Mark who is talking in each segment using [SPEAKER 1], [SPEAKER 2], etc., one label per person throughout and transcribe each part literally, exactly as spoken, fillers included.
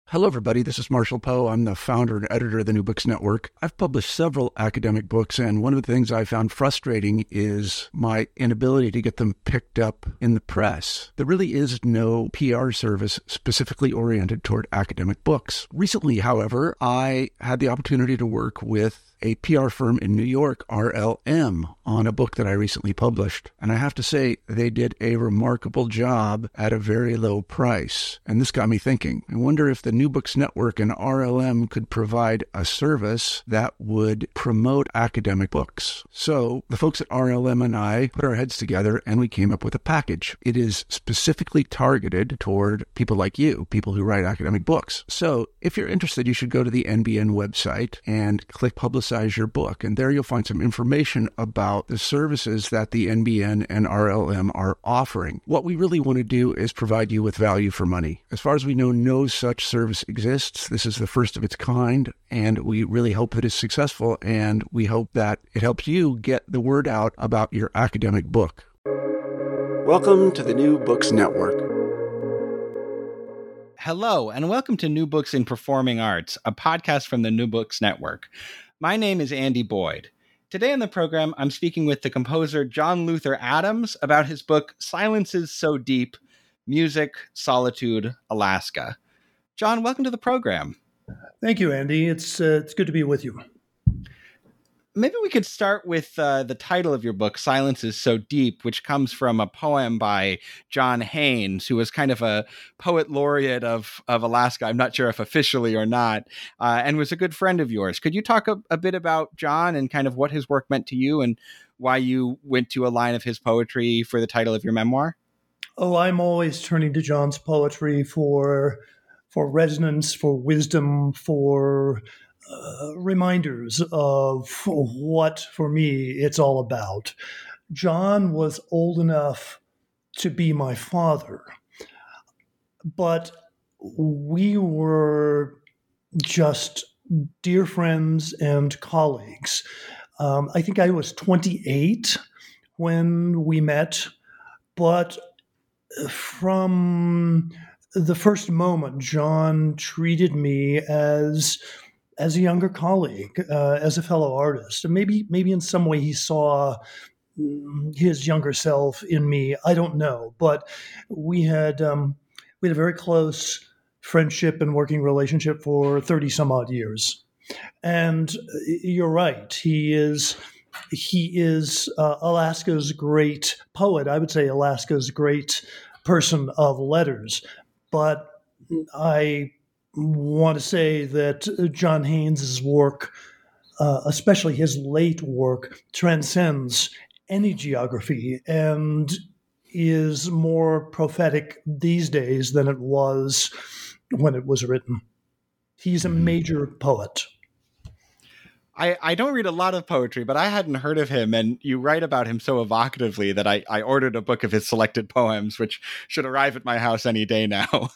[SPEAKER 1] Hello, everybody. This is Marshall Poe. I'm the founder and editor of the New Books Network. I've published several academic books, and one of the things I found frustrating is my inability to get them picked up in the press. There really is no P R service specifically oriented toward academic books. Recently, however, I had the opportunity to work with a P R firm in New York, R L M, on a book that I recently published. And I have to say, they did a remarkable job at a very low price. And this got me thinking. I wonder if the New Books Network and R L M could provide a service that would promote academic books. So the folks at R L M and I put our heads together and we came up with a package. It is specifically targeted toward people like you, people who write academic books. So if you're interested, you should go to the N B N website and click Publicize your book. And there you'll find some information about the services that the N B N and R L M are offering. What we really want to do is provide you with value for money. As far as we know, no such service exists. This is the first of its kind, and we really hope that it's successful, and we hope that it helps you get the word out about your academic book. Welcome to the New Books Network.
[SPEAKER 2] Hello, and welcome to New Books in Performing Arts, a podcast from the New Books Network. My name is Andy Boyd. Today on the program, I'm speaking with the composer John Luther Adams about his book, Silences So Deep, Music, Solitude, Alaska. John, welcome to the program.
[SPEAKER 3] Thank you, Andy. It's uh, it's good to be with you.
[SPEAKER 2] Maybe we could start with uh, the title of your book, Silences So Deep, which comes from a poem by John Haynes, who was kind of a poet laureate of, of Alaska. I'm not sure if officially or not, uh, and was a good friend of yours. Could you talk a, a bit about John and kind of what his work meant to you and why you went to a line of his poetry for the title of your memoir?
[SPEAKER 3] Oh, I'm always turning to John's poetry for for resonance, for wisdom, for Uh, reminders of what, for me, it's all about. John was old enough to be my father, but we were just dear friends and colleagues. Um, I think I was twenty-eight when we met, but from the first moment, John treated me as as a younger colleague, uh, as a fellow artist. And maybe maybe in some way he saw his younger self in me. I don't know. But we had um, we had a very close friendship and working relationship for thirty some odd years. And you're right. He is he is uh, Alaska's great poet. I would say Alaska's great person of letters. But I want to say that John Haynes' work, uh, especially his late work, transcends any geography and is more prophetic these days than it was when it was written. He's a major poet.
[SPEAKER 2] I, I don't read a lot of poetry, but I hadn't heard of him, and you write about him so evocatively that I, I ordered a book of his selected poems, which should arrive at my house any day now.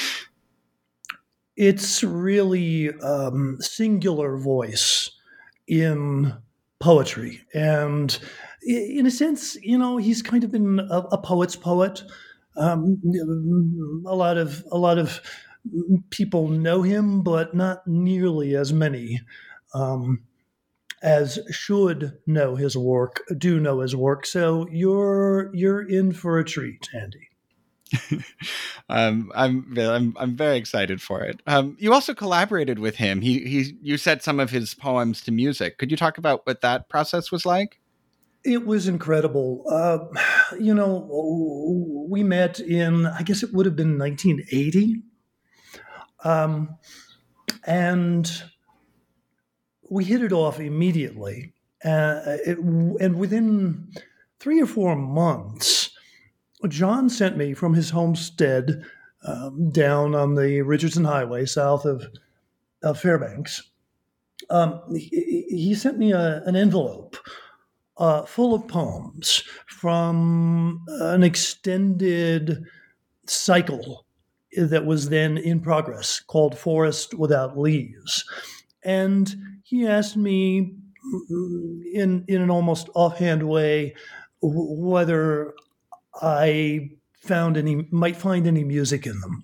[SPEAKER 3] It's really um, singular voice in poetry. And in a sense, you know, he's kind of been a, a poet's poet. Um, a lot of a lot of people know him, but not nearly as many um, as should know his work, do know his work. So you're you're in for a treat, Andy.
[SPEAKER 2] um, I'm I'm I'm very excited for it. Um, you also collaborated with him. He he you set some of his poems to music. Could you talk about what that process was like?
[SPEAKER 3] It was incredible. Uh, you know, we met in, I guess it would have been nineteen eighty, um, and we hit it off immediately. Uh, it, and within three or four months, John sent me from his homestead um, down on the Richardson Highway south of, of Fairbanks. Um, he, he sent me a, an envelope uh, full of poems from an extended cycle that was then in progress called Forest Without Leaves. And he asked me in, in an almost offhand way whether I found any, might find any music in them.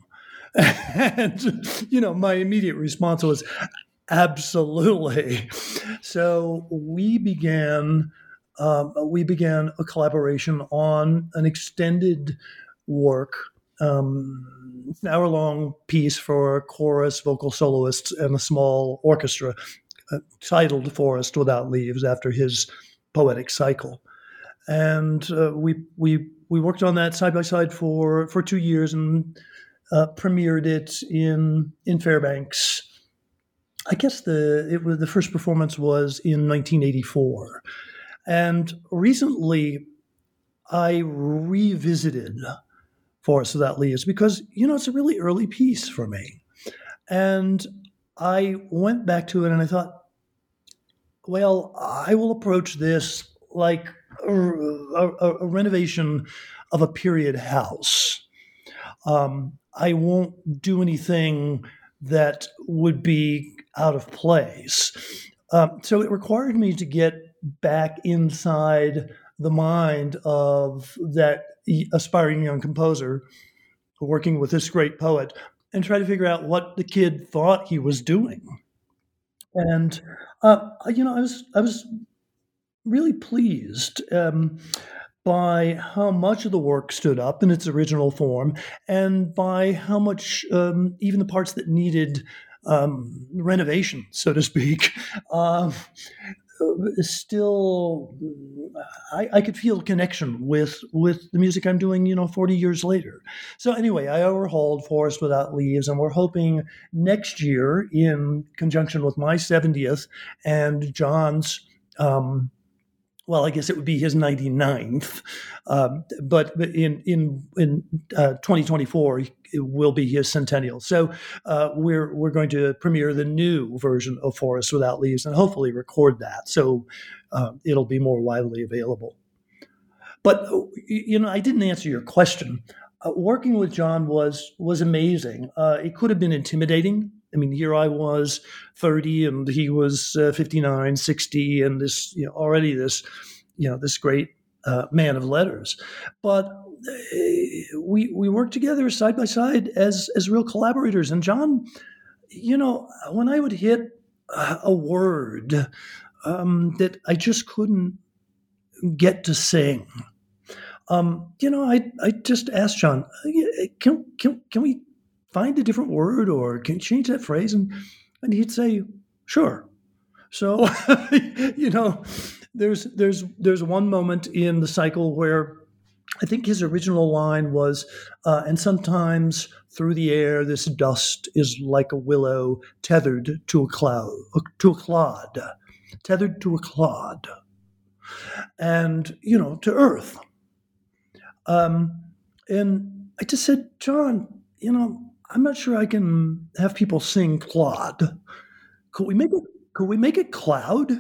[SPEAKER 3] And, you know, my immediate response was, absolutely. So we began um, we began a collaboration on an extended work, um, an hour-long piece for chorus, vocal soloists, and a small orchestra, uh, titled Forest Without Leaves, after his poetic cycle. And uh, we we we worked on that side by side for for two years and uh, premiered it in in Fairbanks. I guess the it was the first performance was in nineteen eighty-four, and recently I revisited Forest Without Leaves because, you know, it's a really early piece for me, and I went back to it and I thought, well, I will approach this like a, a, a renovation of a period house. Um, I won't do anything that would be out of place. Um, so it required me to get back inside the mind of that aspiring young composer working with this great poet and try to figure out what the kid thought he was doing. And, uh, you know, I was, I was really pleased um, by how much of the work stood up in its original form and by how much um, even the parts that needed um, renovation, so to speak, uh, still, I, I could feel a connection with with the music I'm doing, you know, forty years later. So anyway, I overhauled Forest Without Leaves, and we're hoping next year, in conjunction with my seventieth and John's, um, well, I guess it would be his ninety-ninth, um, but in in in uh, twenty twenty-four it will be his centennial. So uh, we're we're going to premiere the new version of Forest Without Leaves and hopefully record that, so uh, it'll be more widely available. But you know, I didn't answer your question. Uh, working with John was was amazing. Uh, it could have been intimidating. I mean, here I was thirty and he was uh, fifty-nine, sixty, and this, you know, already this, you know, this great uh, man of letters. But uh, we we worked together side by side as as real collaborators. And John, you know, when I would hit a word um, that I just couldn't get to sing, um, you know, I I just asked John, can can can we find a different word or can you change that phrase? And, and he'd say, sure. So, you know, there's, there's, there's one moment in the cycle where I think his original line was, uh, and sometimes through the air, this dust is like a willow tethered to a cloud, to a clod, tethered to a clod, and, you know, to earth. Um, and I just said, John, you know, I'm not sure I can have people sing clod. Could we make it? Could we make it cloud?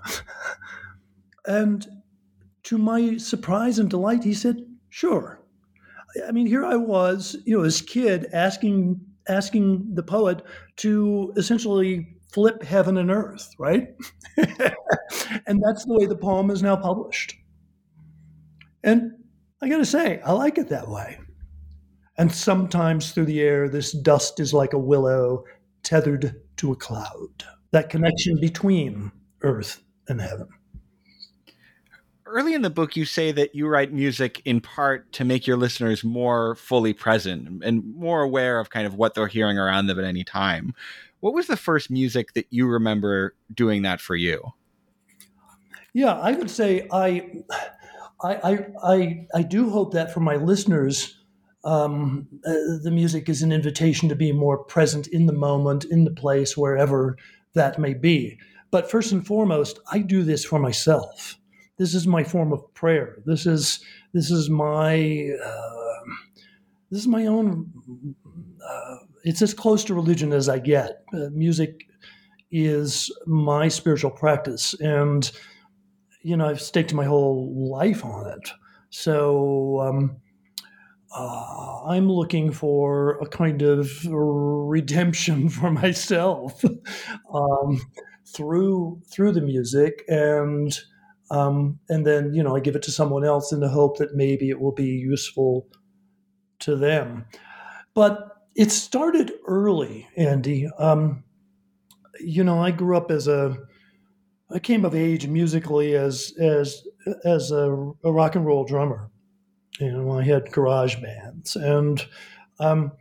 [SPEAKER 3] And to my surprise and delight, he said, "Sure." I mean, here I was, you know, this kid asking asking the poet to essentially flip heaven and earth, right? And that's the way the poem is now published. And I got to say, I like it that way. And sometimes through the air, this dust is like a willow tethered to a cloud. That connection between earth and heaven.
[SPEAKER 2] Early in the book, you say that you write music in part to make your listeners more fully present and more aware of kind of what they're hearing around them at any time. What was the first music that you remember doing that for you?
[SPEAKER 3] Yeah, I would say I, I, I, I do hope that for my listeners, Um, uh, the music is an invitation to be more present in the moment, in the place, wherever that may be. But first and foremost, I do this for myself. This is my form of prayer. This is this is my uh, this is my own. Uh, it's as close to religion as I get. Uh, music is my spiritual practice, and you know, I've staked my whole life on it. So. Um, Uh, I'm looking for a kind of redemption for myself um, through through the music, and um, and then you know I give it to someone else in the hope that maybe it will be useful to them. But it started early, Andy. Um, you know, I grew up as a, I came of age musically as as as a, a rock and roll drummer. You know, I had garage bands, and um,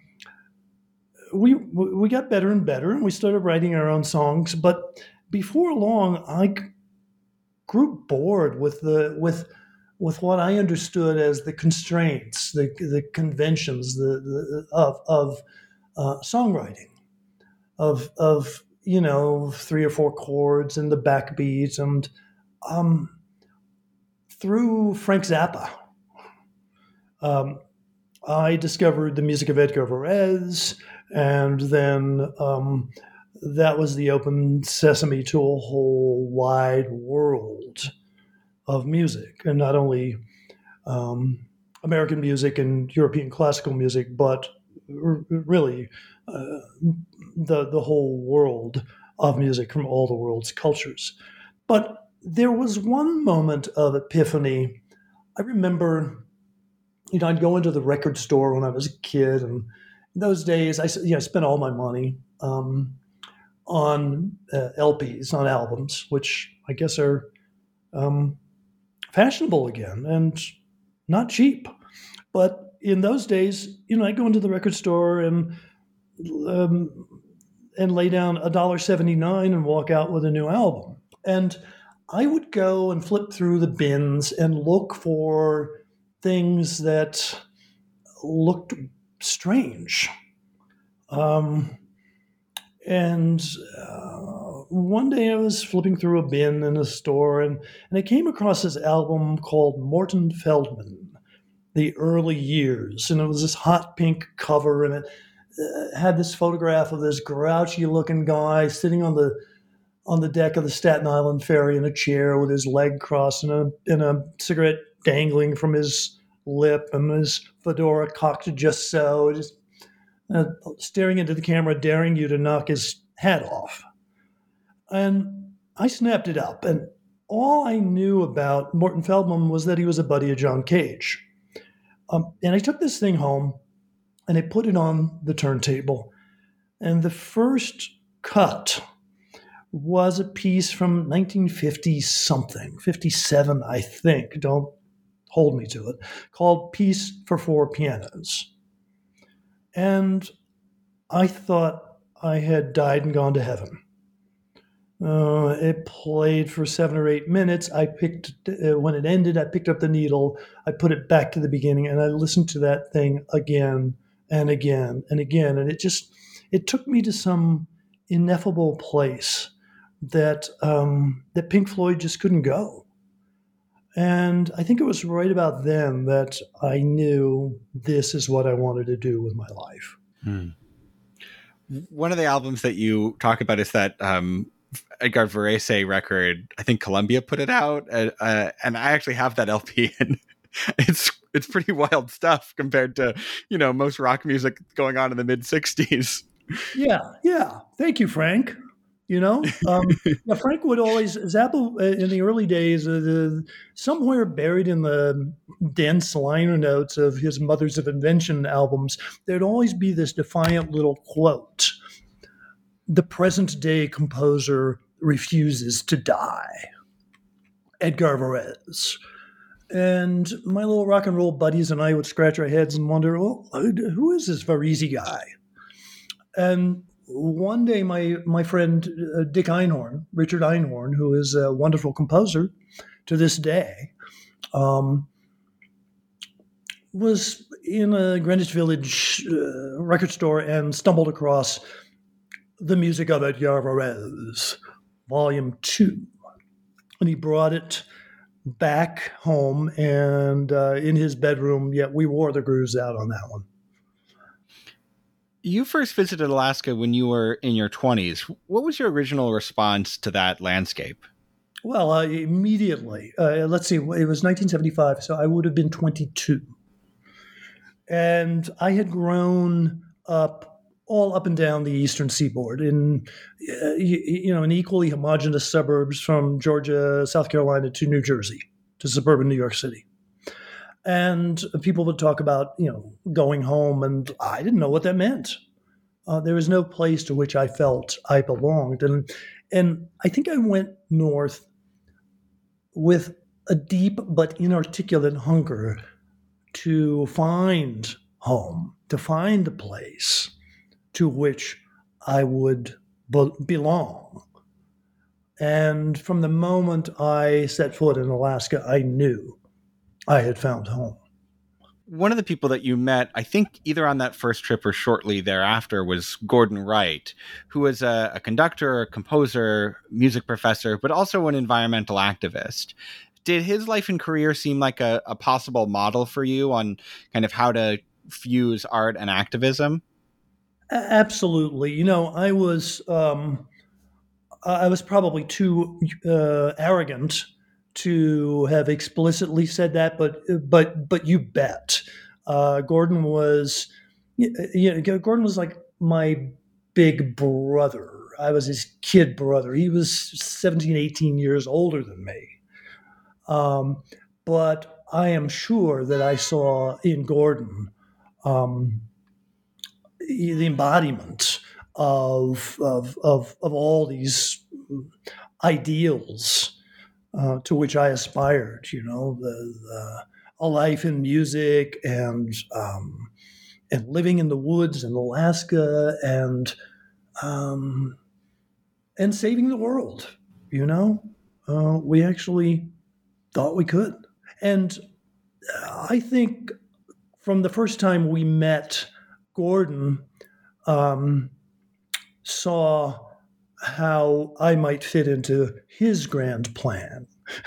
[SPEAKER 3] we we got better and better, and we started writing our own songs. But before long, I grew bored with the with with what I understood as the constraints, the the conventions, the, the of of uh, songwriting, of of you know three or four chords and the backbeat, and um, through Frank Zappa, um, I discovered the music of Edgar Varese, and then um, that was the open sesame to a whole wide world of music, and not only um, American music and European classical music, but r- really uh, the the whole world of music from all the world's cultures. But there was one moment of epiphany. I remember, you know, I'd go into the record store when I was a kid, and in those days, I you know spent all my money um, on uh, L Ps, on albums, which I guess are um, fashionable again and not cheap. But in those days, you know, I'd go into the record store and um, and lay down a dollar seventy-nine and walk out with a new album. And I would go and flip through the bins and look for things that looked strange. Um, and uh, one day I was flipping through a bin in a store, and, and I came across this album called Morton Feldman, The Early Years. And it was this hot pink cover, and it uh, had this photograph of this grouchy-looking guy sitting on the on the deck of the Staten Island ferry in a chair with his leg crossed and a, and a cigarette dangling from his lip and his fedora cocked just so, just uh, staring into the camera, daring you to knock his hat off. And I snapped it up, and all I knew about Morton Feldman was that he was a buddy of John Cage. Um, and I took this thing home, and I put it on the turntable, and the first cut was a piece from nineteen fifty something, fifty-seven, I think. Don't hold me to it, called Piece for Four Pianos. And I thought I had died and gone to heaven. Uh, it played for seven or eight minutes. I picked, uh, when it ended, I picked up the needle, I put it back to the beginning, and I listened to that thing again and again and again. And it just, it took me to some ineffable place that um, that Pink Floyd just couldn't go. And I think it was right about then that I knew this is what I wanted to do with my life.
[SPEAKER 2] Hmm. One of the albums that you talk about is that um, Edgar Varese record. I think Columbia put it out, uh, uh, and I actually have that L P, and it's it's pretty wild stuff compared to, you know, most rock music going on in the mid sixties.
[SPEAKER 3] Yeah, yeah. Thank you, Frank. You know, um, yeah, Frank would always, Zappa uh, in the early days, uh, the, somewhere buried in the dense liner notes of his Mothers of Invention albums, there'd always be this defiant little quote: "The present day composer refuses to die." Edgar Varese. And my little rock and roll buddies and I would scratch our heads and wonder, well, who is this Varese guy? And one day, my my friend uh, Dick Einhorn, Richard Einhorn, who is a wonderful composer to this day, um, was in a Greenwich Village uh, record store and stumbled across The Music of Edgar Varese, Volume Two, and he brought it back home, and uh, in his bedroom, yeah, we wore the grooves out on that one.
[SPEAKER 2] You first visited Alaska when you were in your twenties. What was your original response to that landscape?
[SPEAKER 3] Well, uh, immediately, uh, let's see, it was nineteen seventy-five, so I would have been twenty-two. And I had grown up all up and down the eastern seaboard in, uh, you, you know, in equally homogenous suburbs from Georgia, South Carolina to New Jersey to suburban New York City. And people would talk about, you know, going home, and I didn't know what that meant. Uh, there was no place to which I felt I belonged. And, and I think I went north with a deep but inarticulate hunger to find home, to find a place to which I would be- belong. And from the moment I set foot in Alaska, I knew I had found home.
[SPEAKER 2] One of the people that you met, I think either on that first trip or shortly thereafter, was Gordon Wright, who was a, a conductor, a composer, music professor, but also an environmental activist. Did his life and career seem like a, a possible model for you on kind of how to fuse art and activism?
[SPEAKER 3] Absolutely. You know, I was um, I was probably too uh, arrogant to have explicitly said that, but but but you bet. Uh, Gordon was, you know, Gordon was like my big brother. I was his kid brother. He was seventeen, eighteen years older than me. Um, but I am sure that I saw in Gordon um, the embodiment of, of of of all these ideals uh, to which I aspired. You know, the, the a life in music and um, and living in the woods in Alaska and um, and saving the world. You know, uh, we actually thought we could, and I think from the first time we met, Gordon um, saw how I might fit into his grand plan.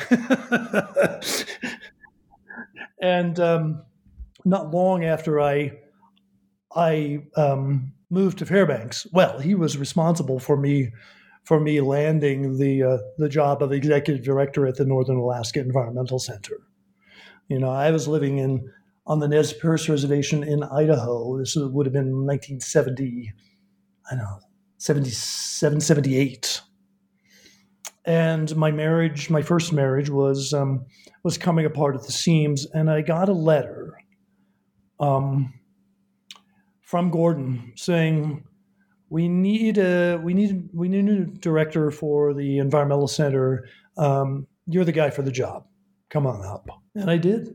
[SPEAKER 3] And um, not long after I I um, moved to Fairbanks, well, he was responsible for me for me landing the uh, the job of executive director at the Northern Alaska Environmental Center. You know, I was living in on the Nez Perce Reservation in Idaho. This would have been nineteen seventy, I don't know, seventy-seven, seventy-eight. And my marriage, my first marriage, was um, was coming apart at the seams. And I got a letter um, from Gordon saying, "We need a we need we need a new director for the environmental center. Um, you're the guy for the job. Come on up." And I did.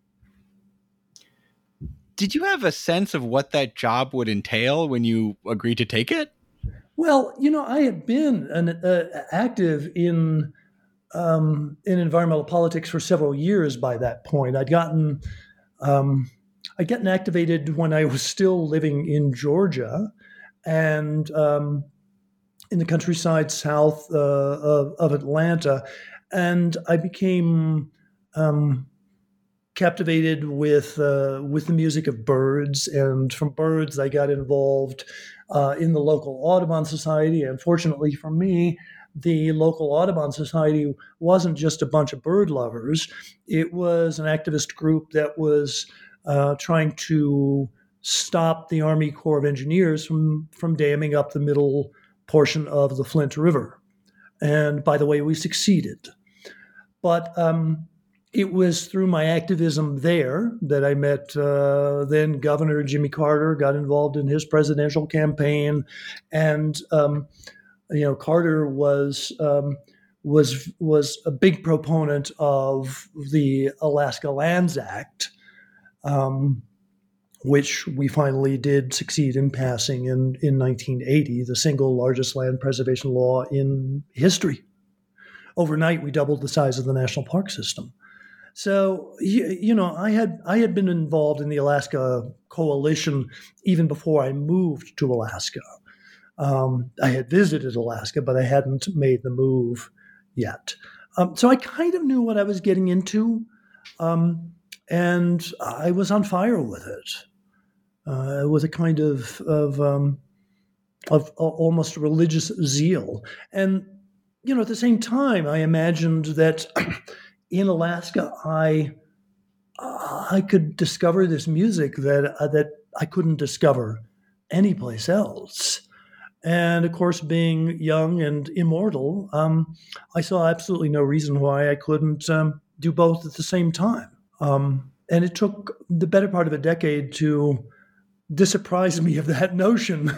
[SPEAKER 2] Did you have a sense of what that job would entail when you agreed to take it?
[SPEAKER 3] Well, you know, I had been an, uh, active in um, in environmental politics for several years by that point. I'd gotten um, I'd gotten activated when I was still living in Georgia and um, in the countryside south uh, of, of Atlanta, and I became um, captivated with uh, with the music of birds, and from birds I got involved uh, in the local Audubon Society. And fortunately for me, the local Audubon Society wasn't just a bunch of bird lovers. It was an activist group that was uh, trying to stop the Army Corps of Engineers from, from damming up the middle portion of the Flint River. And by the way, we succeeded. But um, it was through my activism there that I met uh, then Governor Jimmy Carter, got involved in his presidential campaign. And, um, you know, Carter was um, was was a big proponent of the Alaska Lands Act, um, which we finally did succeed in passing in, in nineteen eighty, the single largest land preservation law in history. Overnight, we doubled the size of the national park system. So, you know, I had I had been involved in the Alaska Coalition even before I moved to Alaska. Um, I had visited Alaska, but I hadn't made the move yet. Um, so I kind of knew what I was getting into, um, and I was on fire with it. Uh, with a kind of of, um, of almost religious zeal. And, you know, at the same time, I imagined that in Alaska, I uh, I could discover this music that uh, that I couldn't discover anyplace else. And of course, being young and immortal, um, I saw absolutely no reason why I couldn't um, do both at the same time. Um, and it took the better part of a decade to disapprised me of that notion.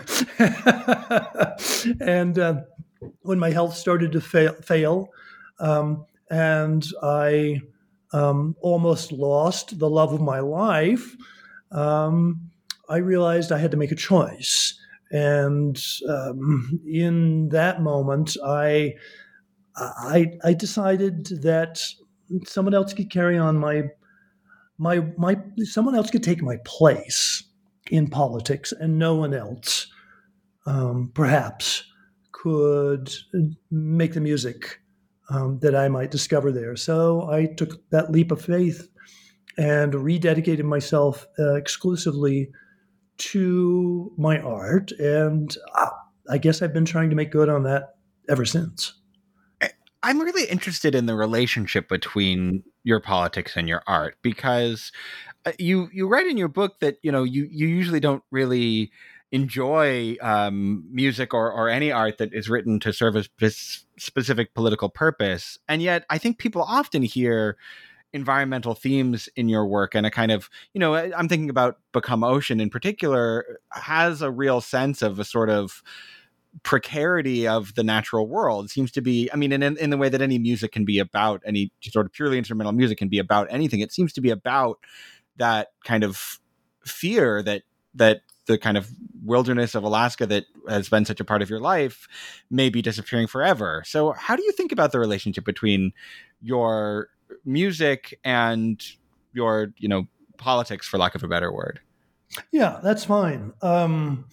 [SPEAKER 3] and uh, when my health started to fail, fail um, and I um, almost lost the love of my life, um, I realized I had to make a choice. And um, in that moment, I, I I decided that someone else could carry on my my my someone else could take my place in politics, and no one else, um, perhaps, could make the music um, that I might discover there. So I took that leap of faith and rededicated myself uh, exclusively to my art, and uh, I guess I've been trying to make good on that ever since.
[SPEAKER 2] I'm really interested in the relationship between your politics and your art, because you you write in your book that, you know, you you usually don't really enjoy um, music or or any art that is written to serve a spe- specific political purpose, and yet I think people often hear environmental themes in your work, and a kind of, you know, I'm thinking about Become Ocean in particular, has a real sense of a sort of precarity of the natural world. It seems to be, I mean, in, in the way that any music can be about, any sort of purely instrumental music can be about anything, it seems to be about that kind of fear that that the kind of wilderness of Alaska that has been such a part of your life may be disappearing forever. So how do you think about the relationship between your music and your, you know, politics, for lack of a better word?
[SPEAKER 3] Yeah, that's fine. Um,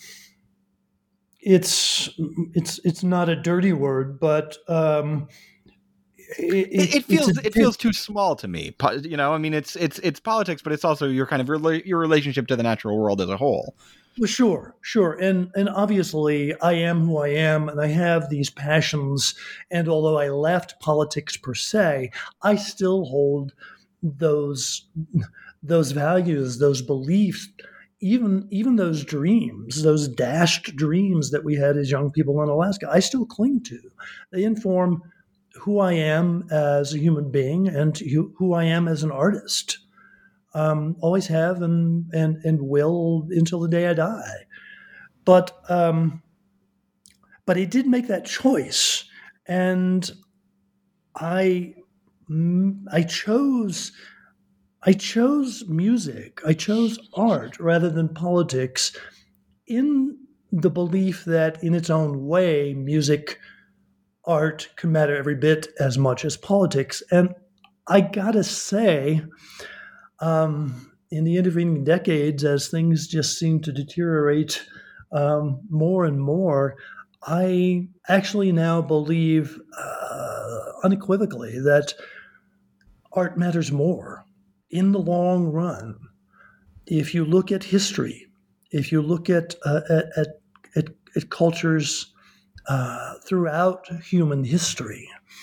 [SPEAKER 3] it's it's it's not a dirty word, but um, it,
[SPEAKER 2] it, it feels
[SPEAKER 3] a,
[SPEAKER 2] it feels too small to me. You know, I mean, it's it's it's politics, but it's also your kind of rela- your relationship to the natural world as a whole.
[SPEAKER 3] Well, sure, sure, and and obviously, I am who I am, and I have these passions. And although I left politics per se, I still hold those those values, those beliefs, even even those dreams, those dashed dreams that we had as young people in Alaska. I still cling to. They inform who I am as a human being and who, who I am as an artist. Um, always have and and and will until the day I die. But um, but I did make that choice, and I I chose I chose music. I chose art rather than politics, in the belief that in its own way, music, art can matter every bit as much as politics. And I gotta say, Um, in the intervening decades, as things just seem to deteriorate um, more and more, I actually now believe uh, unequivocally that art matters more in the long run. If you look at history, if you look at uh, at, at, at cultures uh, throughout human history,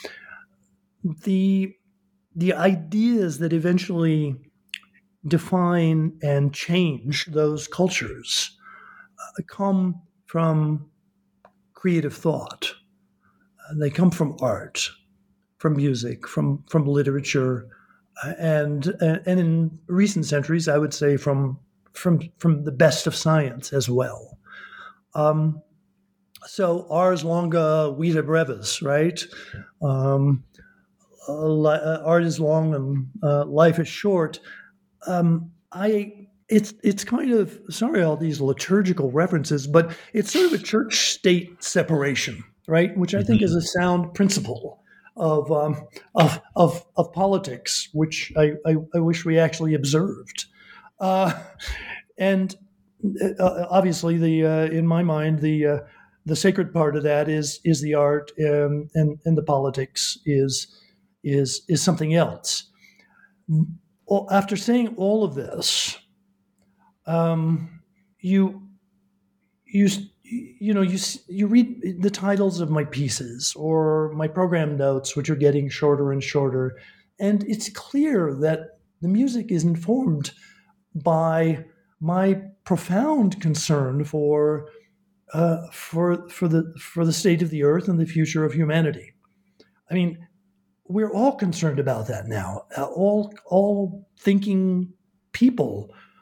[SPEAKER 3] the the ideas that eventually define and change those cultures uh, come from creative thought. Uh, they come from art, from music, from from literature, uh, and uh, and in recent centuries, I would say from from from the best of science as well. Um, so ars longa, vita brevis, right? Um, uh, li- uh, art is long and uh, life is short. Um, I it's it's kind of, sorry, all these liturgical references, but it's sort of a church-state separation, right? Which I think is a sound principle of um, of, of of politics, which I, I, I wish we actually observed. Uh, and uh, obviously, the uh, in my mind, the uh, the sacred part of that is is the art, and and, and the politics is is is something else. Well, after saying all of this, um, you you you know you you read the titles of my pieces or my program notes, which are getting shorter and shorter, and it's clear that the music is informed by my profound concern for uh, for for the for the state of the earth and the future of humanity. I mean, we're all concerned about that now. Uh, all all thinking people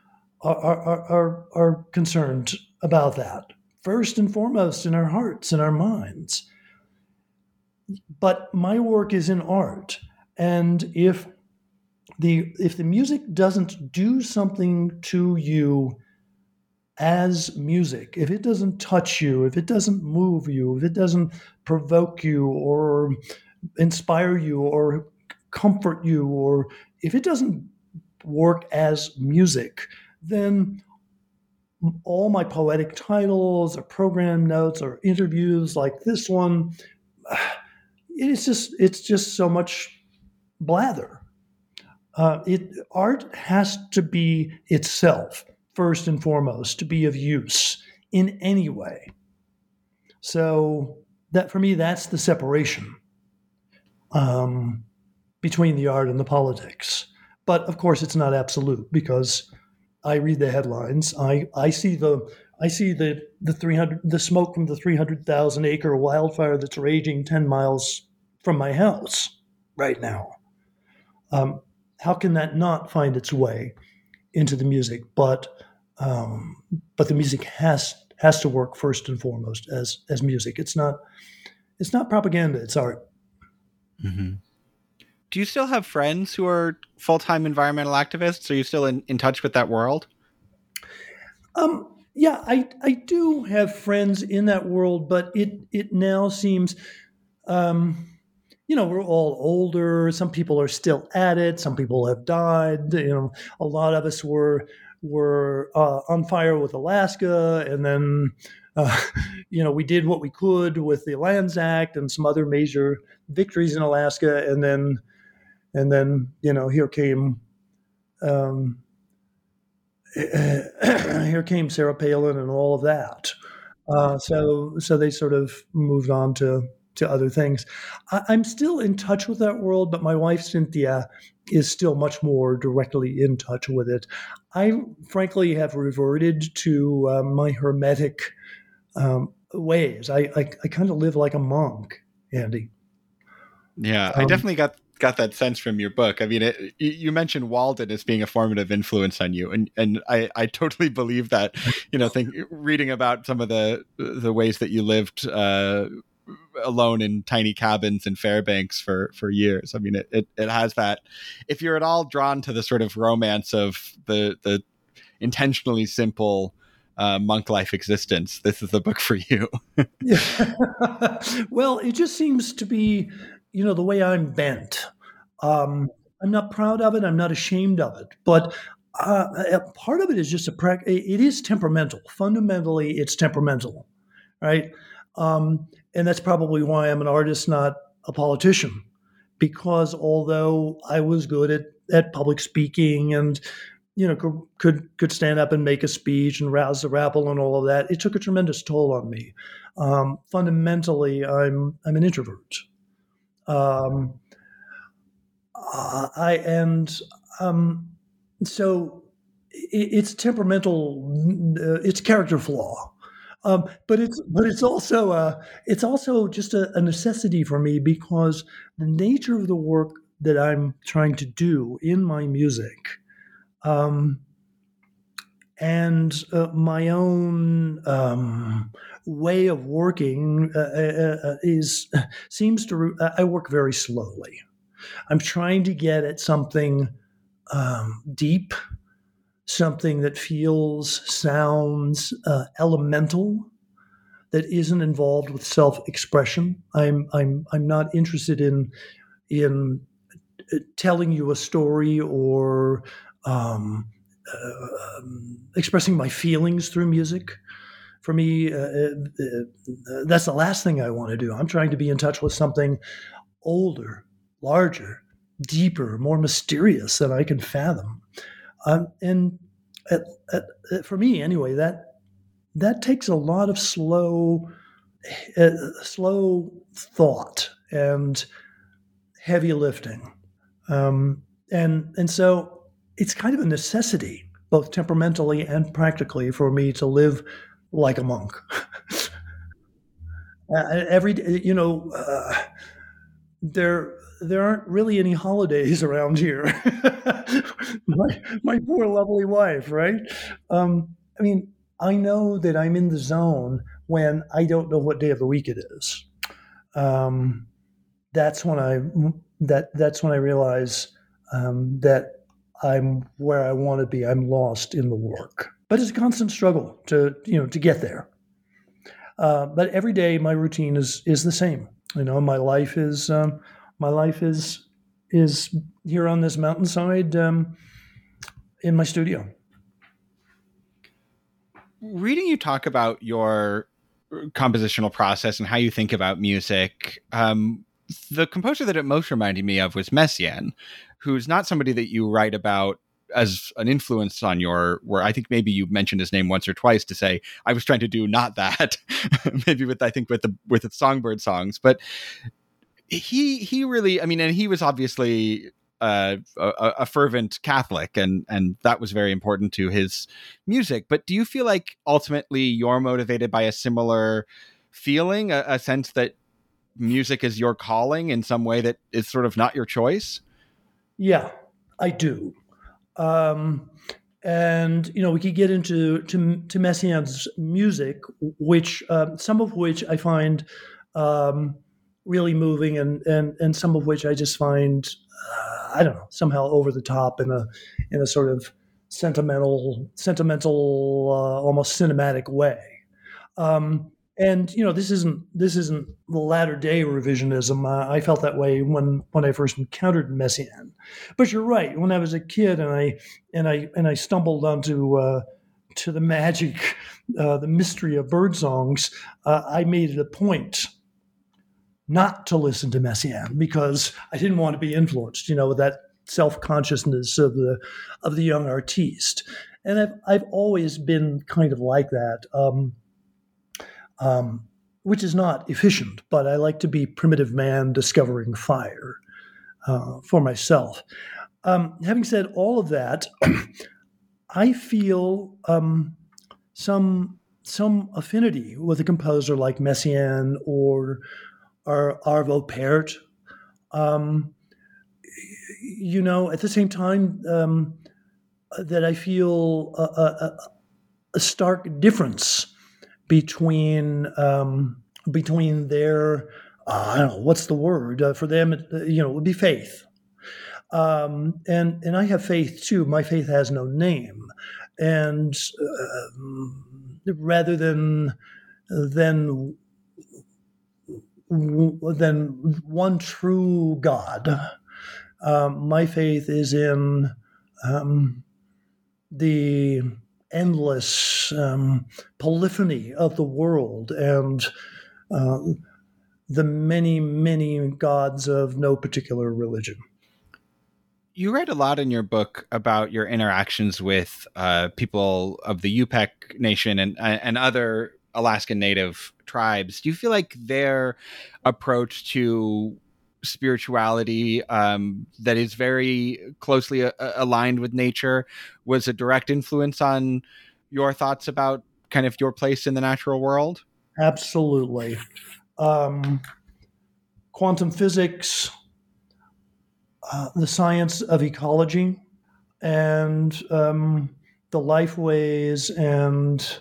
[SPEAKER 3] are, are, are, are concerned about that, first and foremost in our hearts and our minds. But my work is in art. And if the if the music doesn't do something to you as music, if it doesn't touch you, if it doesn't move you, if it doesn't provoke you or inspire you or comfort you, or if it doesn't work as music, then all my poetic titles or program notes or interviews like this one, it's just it's just so much blather. Uh, it art has to be itself first and foremost, to be of use in any way. So that for me, that's the separation um, between the art and the politics. But of course, it's not absolute, because I read the headlines. I, I see the I see the the three hundred the smoke from the three hundred thousand acre wildfire that's raging ten miles from my house right now. Um, how can that not find its way into the music? But um, but the music has has to work first and foremost as as music. It's not it's not propaganda. It's art.
[SPEAKER 2] Mm-hmm. Do you still have friends who are full-time environmental activists? Are you still in, in touch with that world?
[SPEAKER 3] Um, yeah, I I do have friends in that world, but it it now seems, um, you know, we're all older. Some people are still at it. Some people have died. You know, a lot of us were were uh, on fire with Alaska, and then uh, you know we did what we could with the Lands Act and some other major victories in Alaska, and then and then you know here came. Um, here came Sarah Palin and all of that. Uh, so, so they sort of moved on to, to other things. I, I'm still in touch with that world, but my wife, Cynthia, is still much more directly in touch with it. I frankly have reverted to uh, my hermetic um, ways. I, I, I kind of live like a monk, Andy.
[SPEAKER 2] Yeah, um, I definitely got got that sense from your book. I mean, it, you mentioned Walden as being a formative influence on you, and and I, I totally believe that. You know, think reading about some of the the ways that you lived uh, alone in tiny cabins in Fairbanks for for years. I mean, it, it it has that. If you're at all drawn to the sort of romance of the the intentionally simple uh, monk life existence, this is the book for you.
[SPEAKER 3] Yeah. Well, it just seems to be, you know, the way I'm bent. Um, I'm not proud of it. I'm not ashamed of it. But uh, part of it is just a pra- it is temperamental. Fundamentally, it's temperamental, right? Um, and that's probably why I'm an artist, not a politician. Because although I was good at, at public speaking and, you know, could, could could stand up and make a speech and rouse the rabble and all of that, it took a tremendous toll on me. Um, fundamentally, I'm I'm an introvert. Um, uh, I and um, so it, it's temperamental. Uh, it's character flaw, um, but it's but it's also uh, it's also just a, a necessity for me, because the nature of the work that I'm trying to do in my music, um, and uh, my own um, way of working uh, uh, is seems to. Uh, I work very slowly. I'm trying to get at something um, deep, something that feels, sounds uh, elemental, that isn't involved with self-expression. I'm I'm I'm not interested in in telling you a story or um, uh, um, expressing my feelings through music. For me, uh, uh, that's the last thing I want to do. I'm trying to be in touch with something older, larger, deeper, more mysterious than I can fathom. Um, and at, at, for me, anyway, that that takes a lot of slow, uh, slow thought and heavy lifting. Um, and and so it's kind of a necessity, both temperamentally and practically, for me to live like a monk. uh, every you know, uh, there there aren't really any holidays around here. my, my poor lovely wife, right? Um, I mean, I know that I'm in the zone when I don't know what day of the week it is. Um, that's when I that that's when I realize um, that I'm where I want to be. I'm lost in the work, but it's a constant struggle to you know to get there. Uh, but every day, my routine is is the same. You know, my life is um, my life is is here on this mountainside um, in my studio.
[SPEAKER 2] Reading you talk about your compositional process and how you think about music, um, the composer that it most reminded me of was Messiaen, who's not somebody that you write about as an influence on your, where I think maybe you mentioned his name once or twice to say, I was trying to do not that, maybe with, I think with the, with the Songbird songs, but he, he really, I mean, and he was obviously uh, a, a fervent Catholic, and, and that was very important to his music. But do you feel like ultimately you're motivated by a similar feeling, a, a sense that music is your calling in some way that is sort of not your choice?
[SPEAKER 3] Yeah, I do. Um, and, you know, we could get into to, to Messiaen's music, which um, some of which I find um, really moving, and, and, and some of which I just find, uh, I don't know, somehow over the top in a in a sort of sentimental, sentimental, uh, almost cinematic way. Um, and you know, this isn't this isn't the latter day revisionism. Uh, I felt that way when when I first encountered Messiaen. But you're right. When I was a kid and I and I and I stumbled onto uh, to the magic, uh, the mystery of bird songs, uh, I made it a point not to listen to Messiaen because I didn't want to be influenced. You know, with that self-consciousness of the of the young artiste. And I've I've always been kind of like that. Um, Um, which is not efficient, but I like to be primitive man discovering fire uh, for myself. Um, having said all of that, I feel um, some some affinity with a composer like Messiaen or or Arvo Pärt. Um, you know, at the same time um, that I feel a, a, a stark difference between um, between their uh, I don't know what's the word uh, for them. It, you know, it would be faith, um, and and I have faith too. My faith has no name, and uh, rather than than than one true God, um, my faith is in um, the endless um, polyphony of the world and uh, the many, many gods of no particular religion.
[SPEAKER 2] You write a lot in your book about your interactions with uh, people of the Yupik Nation and and other Alaskan Native tribes. Do you feel like their approach to spirituality um, that is very closely a- aligned with nature was a direct influence on your thoughts about kind of your place in the natural world?
[SPEAKER 3] Absolutely. Um, quantum physics, uh, the science of ecology, and um, the life ways and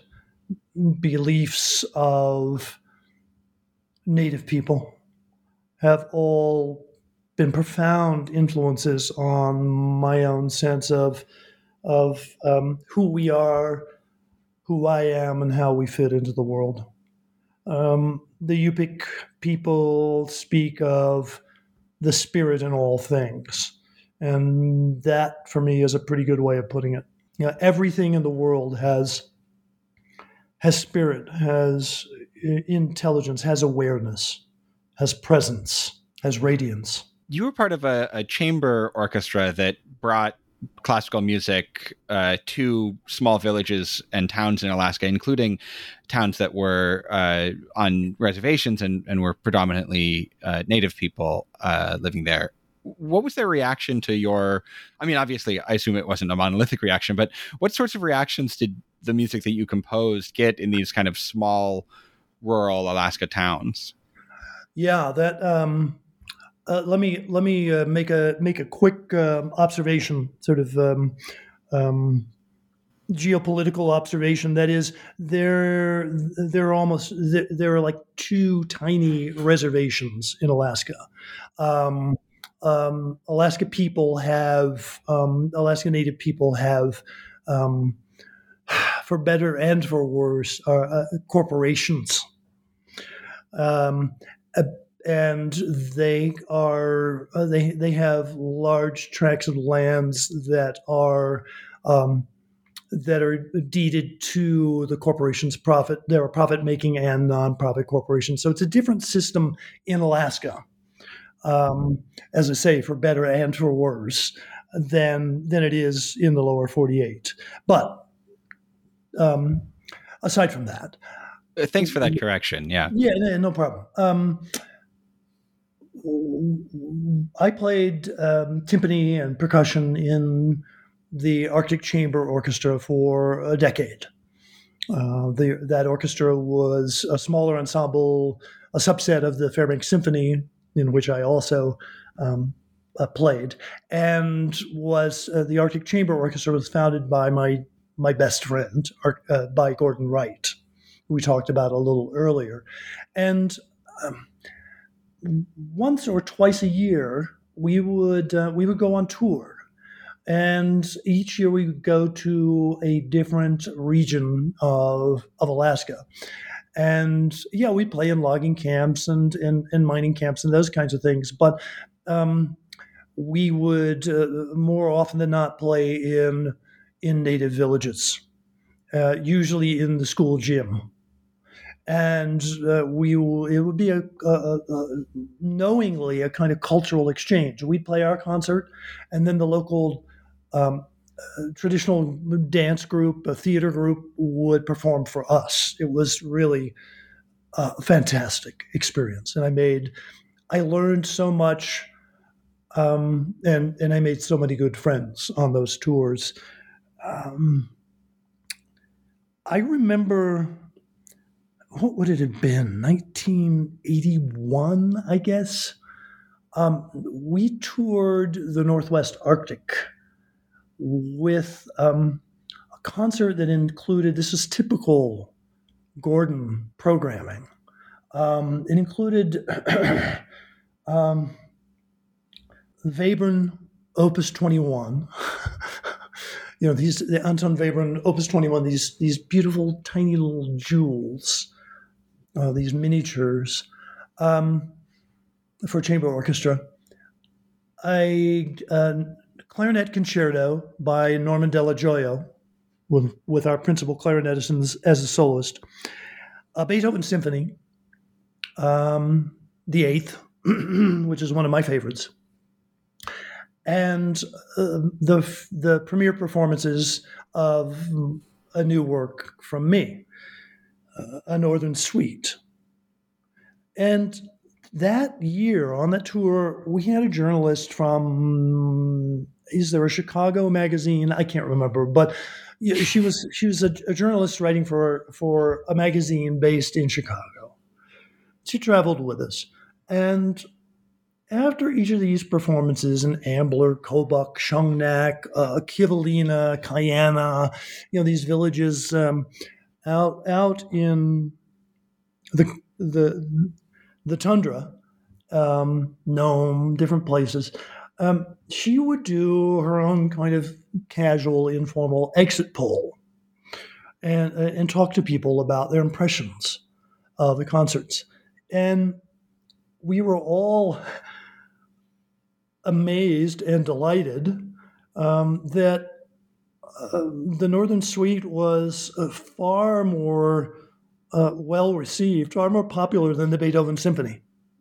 [SPEAKER 3] beliefs of Native people have all been profound influences on my own sense of of um, who we are, who I am, and how we fit into the world. Um, the Yupik people speak of the spirit in all things, and that, for me, is a pretty good way of putting it. You know, everything in the world has has spirit, has intelligence, has awareness, has presence, has radiance.
[SPEAKER 2] You were part of a, a chamber orchestra that brought classical music uh, to small villages and towns in Alaska, including towns that were uh, on reservations and, and were predominantly uh, Native people uh, living there. What was their reaction to your, I mean, obviously, I assume it wasn't a monolithic reaction, but what sorts of reactions did the music that you composed get in these kind of small rural Alaska towns?
[SPEAKER 3] Yeah, that um, uh, let me let me uh, make a make a quick um, observation, sort of um, um, geopolitical observation. That is, there there are almost there, there are like two tiny reservations in Alaska. Um, um, Alaska people have um, Alaska Native people have. Um, for better and for worse, are uh, corporations. Um, uh, and they are uh, they they have large tracts of lands that are um, that are deeded to the corporation's profit. There are profit making and nonprofit corporations. So it's a different system in Alaska, um, as I say, for better and for worse, than than it is in the lower forty-eight. But Um, aside from that,
[SPEAKER 2] Uh, Thanks for that correction. Yeah.
[SPEAKER 3] yeah, no, no problem. Um, I played um, timpani and percussion in the Arctic Chamber Orchestra for a decade. Uh, the, that orchestra was a smaller ensemble, a subset of the Fairbanks Symphony, in which I also um, uh, played, and was uh, the Arctic Chamber Orchestra was founded by my my best friend, uh, by Gordon Wright, who we talked about a little earlier. And um, once or twice a year, we would uh, we would go on tour. And each year we would go to a different region of, of Alaska. And yeah, we'd play in logging camps and, and, and mining camps and those kinds of things. But um, we would uh, more often than not play in in native villages, uh, usually in the school gym. And uh, we will, it would be a, a, a knowingly a kind of cultural exchange. We'd play our concert, and then the local um, uh, traditional dance group, a theater group, would perform for us. It was really a fantastic experience, and I made, I learned so much, um, and and I made so many good friends on those tours. Um, I remember, what would it have been? nineteen eighty-one, I guess. Um, we toured the Northwest Arctic with um, a concert that included, this is typical Gordon programming. Um, it included um, Webern Opus twenty-one. You know, these the Anton Webern Opus twenty-one, these these beautiful tiny little jewels, uh, these miniatures, um, for chamber orchestra. A uh, clarinet concerto by Norman Della Gioia, with with our principal clarinetist as, as a soloist. A Beethoven symphony, um, the Eighth, which is one of my favorites. And uh, the the premiere performances of a new work from me, uh, A Northern Suite. And that year on that tour, we had a journalist from, is there a Chicago magazine? I can't remember, but she was she was a, a journalist writing for for a magazine based in Chicago. She traveled with us, and after each of these performances in Ambler, Kobuk, Shungnak, uh, Kivalina, Kayana, you know, these villages um, out out in the the the tundra, um, Nome, different places, um, she would do her own kind of casual, informal exit poll and and talk to people about their impressions of the concerts. And we were all amazed and delighted um, that uh, the Northern Suite was uh, far more uh, well received, far more popular than the Beethoven Symphony.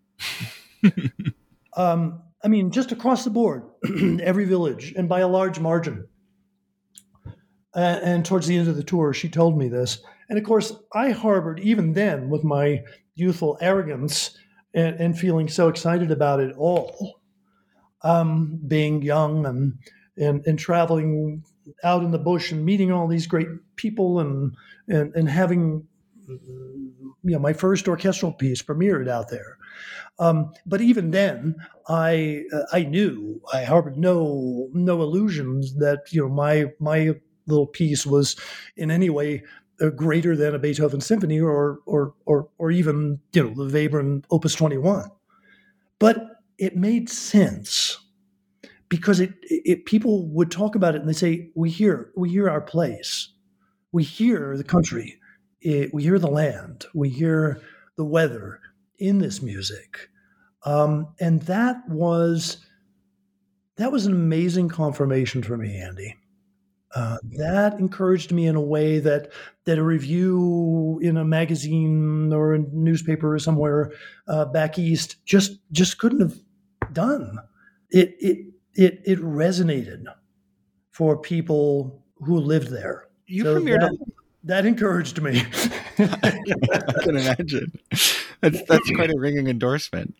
[SPEAKER 3] um, I mean, just across the board, every village, and by a large margin. Uh, and towards the end of the tour, she told me this. And of course, I harbored, even then, with my youthful arrogance and, and feeling so excited about it all, Um, being young and, and and traveling out in the bush and meeting all these great people and and, and having you know, my first orchestral piece premiered out there. Um, but even then, I uh, I knew I harbored no no illusions that you know my my little piece was in any way uh, greater than a Beethoven symphony or or or or even you know the Webern Opus twenty-one. But it made sense because it, it people would talk about it and they say we hear we hear our place, we hear the country, it, we hear the land, we hear the weather in this music, um, and that was that was an amazing confirmation for me, Andy. Uh, that encouraged me in a way that that a review in a magazine or a newspaper or somewhere uh, back east just just couldn't have done. It it it it resonated for people who lived there.
[SPEAKER 2] You
[SPEAKER 3] so
[SPEAKER 2] premiered
[SPEAKER 3] that,
[SPEAKER 2] a
[SPEAKER 3] that encouraged me.
[SPEAKER 2] I can imagine. That's that's quite a ringing endorsement.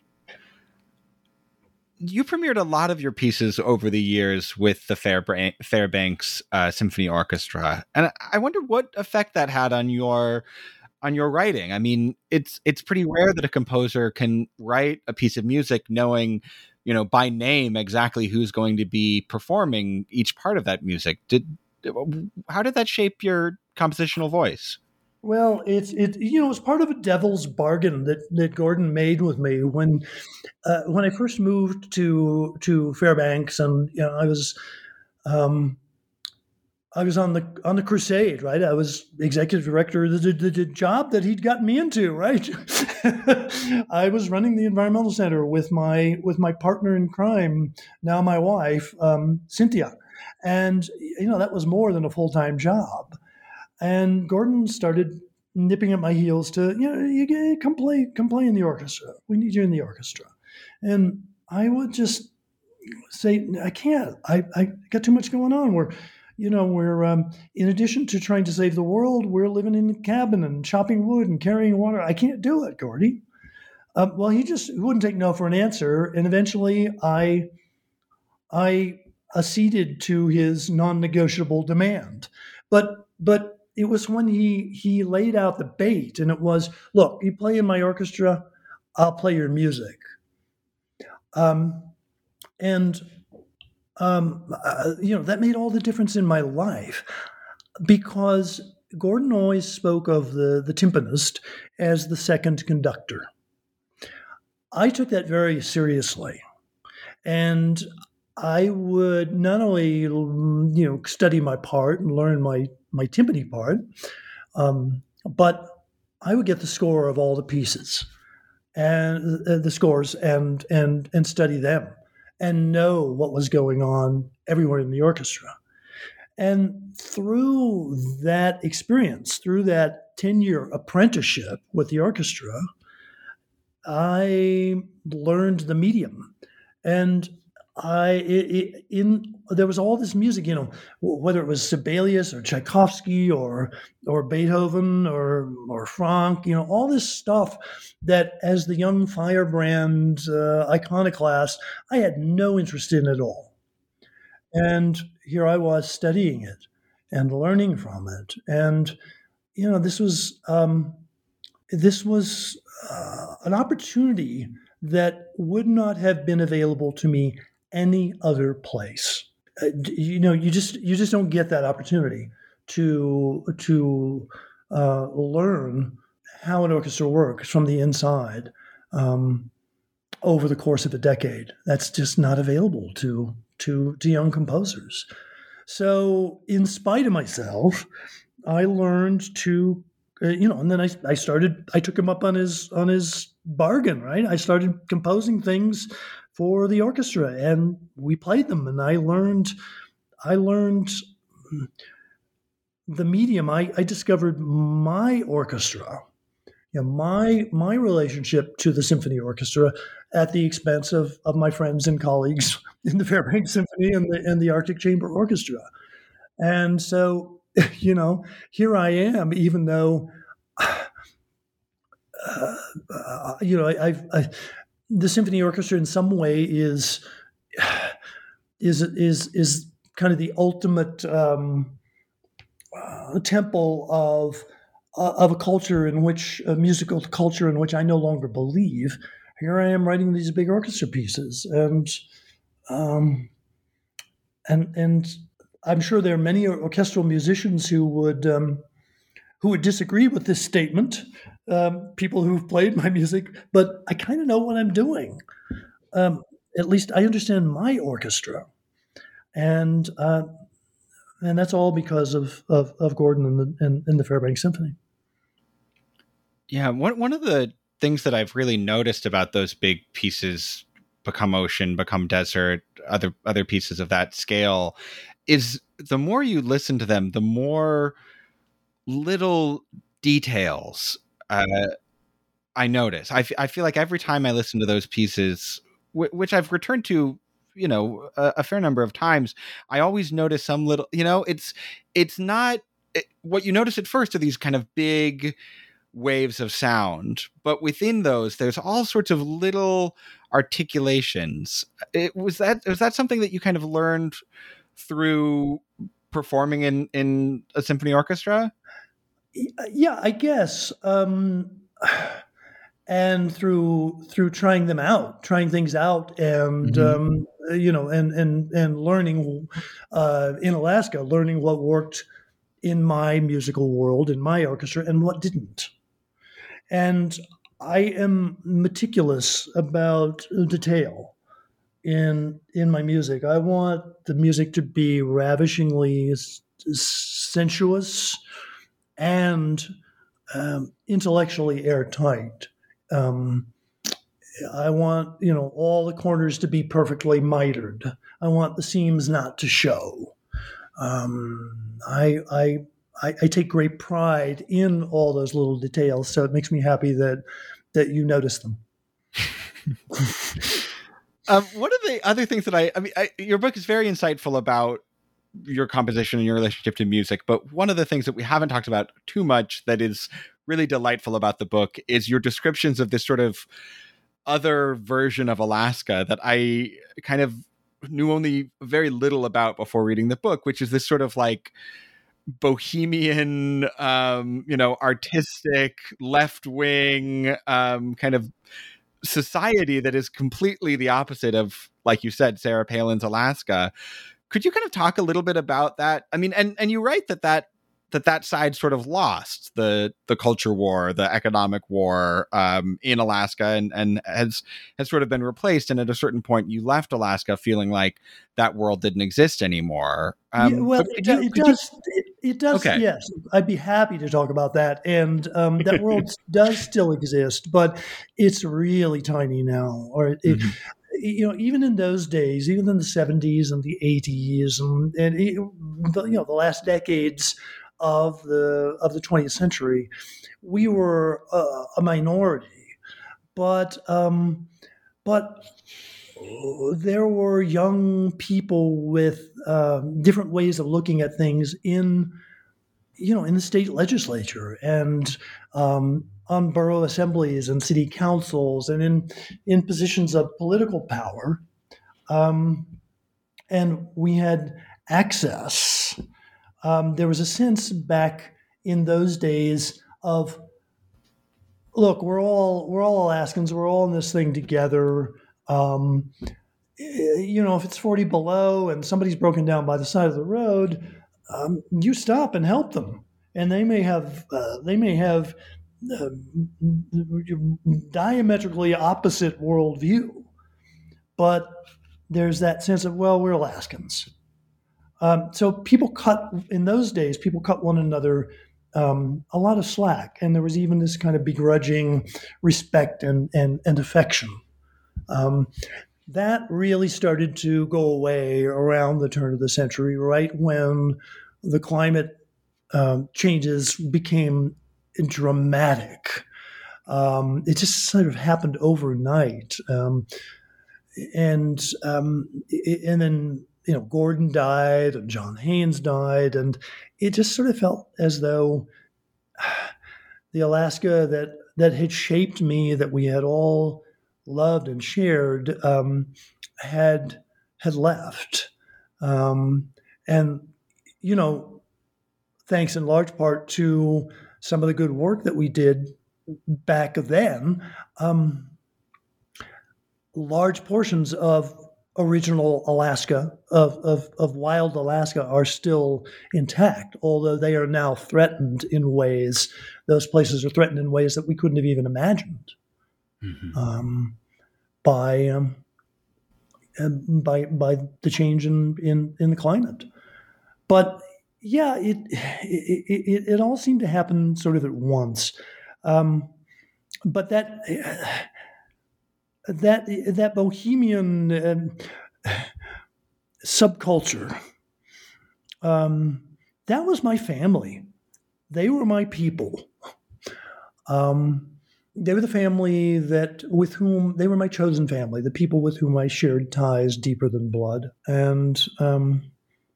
[SPEAKER 2] You premiered a lot of your pieces over the years with the Fairba- Fairbanks uh, Symphony Orchestra, and I wonder what effect that had on your on your writing. I mean, it's it's pretty rare that a composer can write a piece of music knowing, you know, by name exactly who's going to be performing each part of that music. Did how did that shape your compositional voice?
[SPEAKER 3] Well, it's it you know it's part of a devil's bargain that, that Gordon made with me when uh, when I first moved to to Fairbanks, and you know I was um, I was on the on the crusade, right? I was executive director of the, the, the job that he'd gotten me into, right? I was running the environmental center with my with my partner in crime, now my wife, um, Cynthia, and you know that was more than a full time job. And Gordon started nipping at my heels to, you know, you get, come play, come play in the orchestra. We need you in the orchestra. And I would just say, I can't. I, I got too much going on. We're, you know, we're um, in addition to trying to save the world, we're living in a cabin and chopping wood and carrying water. I can't do it, Gordy. Um, well, he just wouldn't take no for an answer, and eventually, I, I acceded to his non-negotiable demand. But, but. It was when he he laid out the bait, and it was, look, you play in my orchestra, I'll play your music. Um, and, um, uh, you know, that made all the difference in my life because Gordon always spoke of the, the timpanist as the second conductor. I took that very seriously. And I would not only, you know, study my part and learn my my timpani part, um, but I would get the score of all the pieces and uh, the scores and and and study them and know what was going on everywhere in the orchestra. And through that experience, through that ten-year apprenticeship with the orchestra, I learned the medium. And I it, in there was all this music, you know, whether it was Sibelius or Tchaikovsky or or Beethoven or or Franck, you know, all this stuff that as the young firebrand uh, iconoclast, I had no interest in at all. And here I was studying it and learning from it, and you know, this was um, this was uh, an opportunity that would not have been available to me any other place. Uh, you know, you just you just don't get that opportunity to to uh, learn how an orchestra works from the inside um, over the course of a decade. That's just not available to to to young composers. So, in spite of myself, I learned to, uh, you know, and then I I started. I took him up on his on his bargain. Right, I started composing things for the orchestra, and we played them, and I learned, I learned the medium. I, I discovered my orchestra, you know, my my relationship to the symphony orchestra at the expense of, of my friends and colleagues in the Fairbanks Symphony and the and the Arctic Chamber Orchestra. And so, you know, here I am, even though, uh, uh, you know, I, I've, I, the symphony orchestra in some way is is is is kind of the ultimate um, uh, temple of uh, of a culture in which a musical culture in which I no longer believe. Here I am writing these big orchestra pieces, and um, and and I'm sure there are many orchestral musicians who would um, who would disagree with this statement. Um, people who've played my music, but I kind of know what I'm doing. Um, at least I understand my orchestra, and uh, and that's all because of of, of Gordon and the and, and the Fairbanks Symphony.
[SPEAKER 2] Yeah, one one of the things that I've really noticed about those big pieces, Become Ocean, Become Desert, other other pieces of that scale, is the more you listen to them, the more little details uh, I notice. I, f- I feel like every time I listen to those pieces, w- which I've returned to, you know, a, a fair number of times, I always notice some little, you know, it's it's not it, what you notice at first are these kind of big waves of sound, but within those, there's all sorts of little articulations. It was that was that something that you kind of learned through performing in in a symphony orchestra?
[SPEAKER 3] Yeah, I guess. Um, and through through trying them out, trying things out, and
[SPEAKER 2] Mhm.
[SPEAKER 3] um, you know, and and and learning uh, in Alaska, learning what worked in my musical world, in my orchestra, and what didn't. And I am meticulous about detail in in my music. I want the music to be ravishingly s- sensuous and um, intellectually airtight. Um, I want, you know, all the corners to be perfectly mitered. I want the seams not to show. Um, I, I, I, I take great pride in all those little details, so it makes me happy that that you notice them.
[SPEAKER 2] Um, one of the other things that I, I mean, I, your book is very insightful about your composition and your relationship to music, but one of the things that we haven't talked about too much that is really delightful about the book is your descriptions of this sort of other version of Alaska that I kind of knew only very little about before reading the book, which is this sort of like bohemian, um, you know, artistic, left wing, um, kind of society that is completely the opposite of, like you said, Sarah Palin's Alaska. Could you kind of talk a little bit about that? I mean, and and you write that that that that side sort of lost the the culture war, the economic war um, in Alaska, and and has has sort of been replaced. And at a certain point, you left Alaska feeling like that world didn't exist anymore.
[SPEAKER 3] Yeah,
[SPEAKER 2] Um,
[SPEAKER 3] well,
[SPEAKER 2] but
[SPEAKER 3] it,
[SPEAKER 2] could
[SPEAKER 3] do-
[SPEAKER 2] you
[SPEAKER 3] it
[SPEAKER 2] could you?
[SPEAKER 3] does. It, it does.
[SPEAKER 2] Okay.
[SPEAKER 3] Yes, I'd be happy to talk about that. And um, that world does still exist, but it's really tiny now. Or it,
[SPEAKER 2] Mhm.
[SPEAKER 3] you know, even in those days, even in the seventies and the eighties, and, and it, the, you know, the last decades of the of the twentieth century, we were uh, a minority. But um, but there were young people with um, different ways of looking at things in, you know, in the state legislature and um, on borough assemblies and city councils and in in positions of political power. Um, and we had access. Um, there was a sense back in those days of, look, we're all we're all Alaskans. We're all in this thing together. Um, you know, if it's forty below and somebody's broken down by the side of the road, um, you stop and help them. And they may have uh, they may have uh, diametrically opposite worldview, but there's that sense of, well, we're Alaskans. Um, so people cut in those days. People cut one another um, a lot of slack, and there was even this kind of begrudging respect and and, and affection. Um, that really started to go away around the turn of the century, right when the climate um, changes became dramatic. Um, it just sort of happened overnight, um, and um, and then you know Gordon died and John Haynes died, and it just sort of felt as though the Alaska that that had shaped me, that we had all loved and shared, um, had had left, um, and you know, thanks in large part to some of the good work that we did back then, um, large portions of original Alaska, of, of, of wild Alaska, are still intact, although they are now threatened in ways, those places are threatened in ways that we couldn't have even imagined mm-hmm. um, by, um, by by the change in, in, in the climate. But yeah, it, it, it, it all seemed to happen sort of at once. Um, but that... That that bohemian uh, subculture, um, that was my family. They were my people. Um, they were the family that with whom they were my chosen family, the people with whom I shared ties deeper than blood. And um,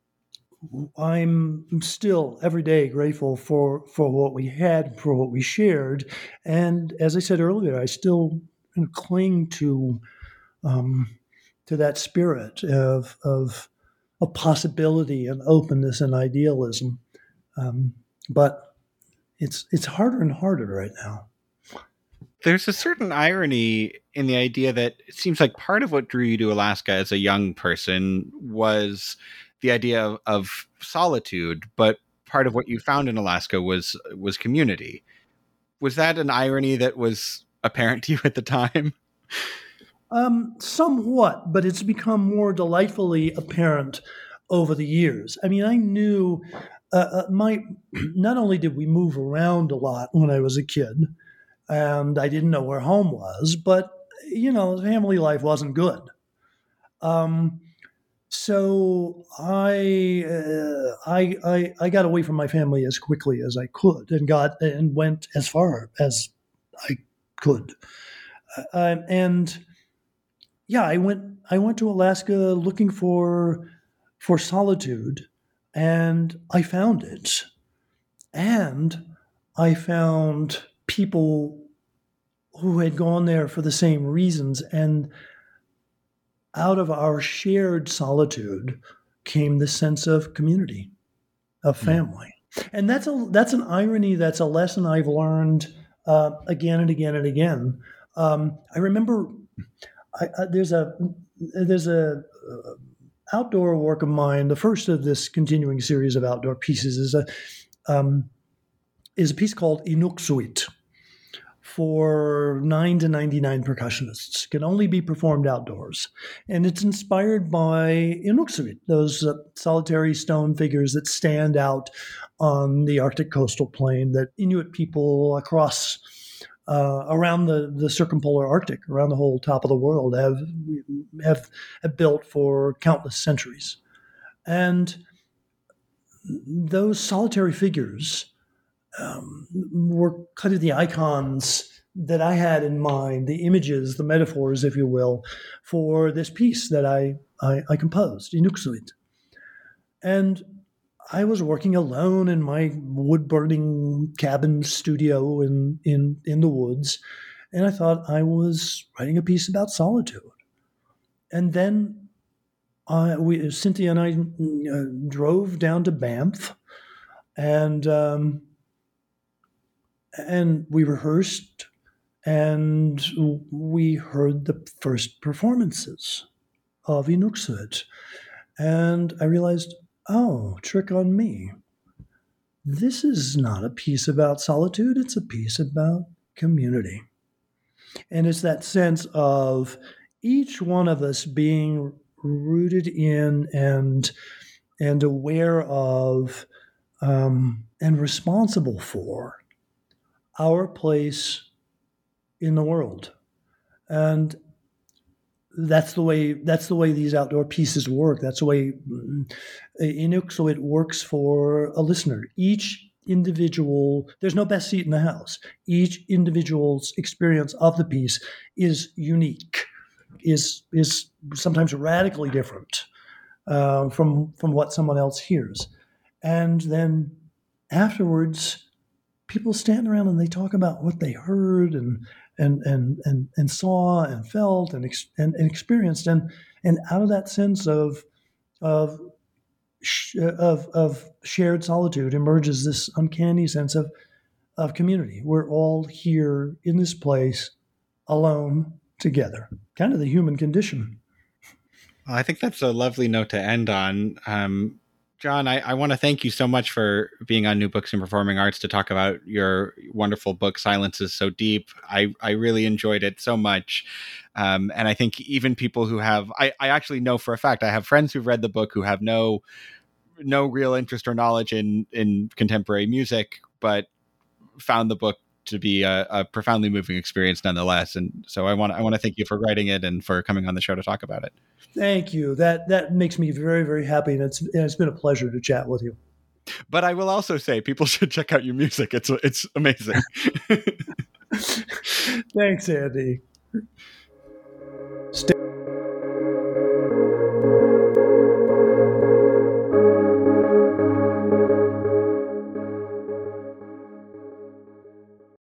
[SPEAKER 3] I'm still every day grateful for for what we had, for what we shared. And as I said earlier, I still cling to um, to that spirit of, of of possibility and openness and idealism, um, but it's it's harder and harder right now.
[SPEAKER 2] There's a certain irony in the idea that it seems like part of what drew you to Alaska as a young person was the idea of, of solitude, but part of what you found in Alaska was was community. Was that an irony that was apparent to you at the time?
[SPEAKER 3] Um, somewhat, but it's become more delightfully apparent over the years. I mean, I knew uh, my. Not only did we move around a lot when I was a kid, and I didn't know where home was, but you know, family life wasn't good. Um, so I, uh, I, I, I got away from my family as quickly as I could, and got and went as far as I could. Uh, and yeah, I went. I went to Alaska looking for for solitude, and I found it. And I found people who had gone there for the same reasons. And out of our shared solitude came the sense of community, of family. Mm. And that's a that's an irony. That's a lesson I've learned uh, again and again and again. Um, I remember I, I, there's a there's a uh, outdoor work of mine. The first of this continuing series of outdoor pieces is a um, is a piece called Inuksukit for nine to ninety-nine percussionists. It can only be performed outdoors, and it's inspired by Inuksukit, those uh, solitary stone figures that stand out on the Arctic coastal plain that Inuit people across. Uh, around the, the circumpolar Arctic, around the whole top of the world, have, have have built for countless centuries. And those solitary figures um, were kind of the icons that I had in mind, the images, the metaphors, if you will, for this piece that I, I, I composed, Inuksukit. And I was working alone in my wood-burning cabin studio in, in, in the woods, and I thought I was writing a piece about solitude. And then uh, we, Cynthia and I uh, drove down to Banff, and um, and we rehearsed, and we heard the first performances of Inuksukit, and I realized, oh, trick on me. This is not a piece about solitude. It's a piece about community. And it's that sense of each one of us being rooted in and, and aware of um, and responsible for our place in the world. And That's the way. That's the way these outdoor pieces work. That's the way Inuksukit works for a listener. Each individual, there's no best seat in the house. Each individual's experience of the piece is unique, is is sometimes radically different uh, from from what someone else hears. And then afterwards, people stand around and they talk about what they heard and. And, and and and saw and felt and, ex- and and experienced, and and out of that sense of of sh- of of shared solitude emerges this uncanny sense of of community. We're all here in this place alone together, kind of the human condition.
[SPEAKER 2] Well, I think that's a lovely note to end on. Um, John, I, I want to thank you so much for being on New Books in Performing Arts to talk about your wonderful book, Silence is So Deep. I, I really enjoyed it so much. Um, and I think even people who have, I, I actually know for a fact, I have friends who've read the book who have no no real interest or knowledge in, in contemporary music, but found the book to be a, a profoundly moving experience nonetheless. And so I want I want to thank you for writing it and for coming on the show to talk about it.
[SPEAKER 3] Thank you. That that makes me very, very happy, and it's and it's been a pleasure to chat with you.
[SPEAKER 2] But I will also say people should check out your music. It's it's amazing.
[SPEAKER 3] Thanks, Andy. Stay-